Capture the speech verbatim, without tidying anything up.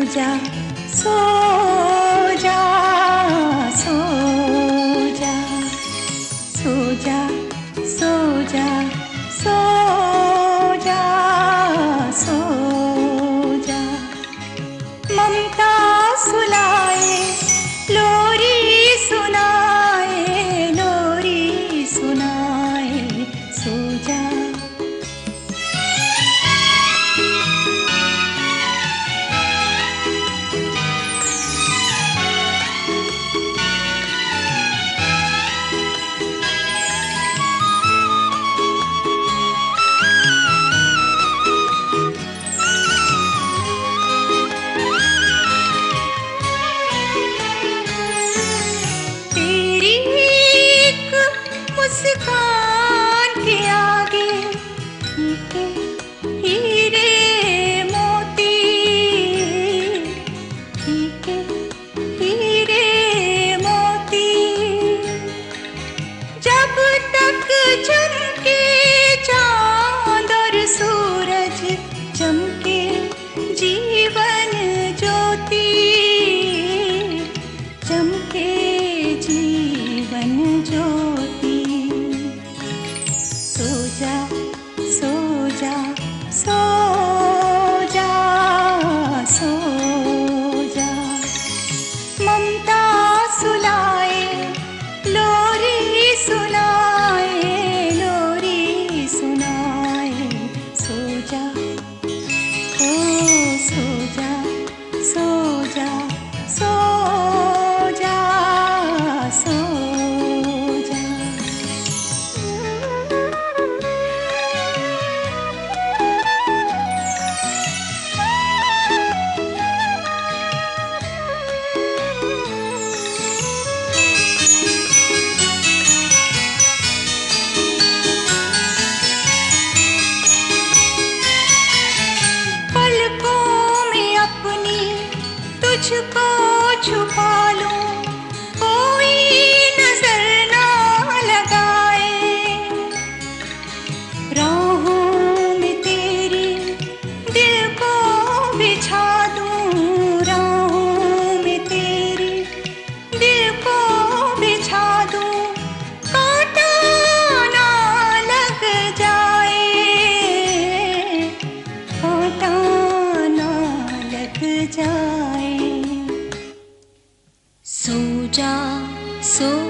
जा सो जा सो जा सो जा सो जा सो जा सो जा ममता सुलाए लोरी सुनाए लोरी सुनाए सो जा। मुस्कान के आगे फीके हीरे मोती फीके हीरे मोती जब तक चमके चांद और सूरज चमके जीवन ज्योति चमके जीवन ज्योति। सो जा सो जा सो जा सो जा ममता सुलाए लोरी सुनाए लोरी सुनाए सो जा ओ सो जा सो जा सो जा सो जा। तुझको छुपा लूं कोई नजर ना लगाए राहों में तेरी दिल को बिछा दूं राहों में तेरी दिल को बिछा दूं कांटा ना लग जाए कांटा ना लग जाए। सो जा सो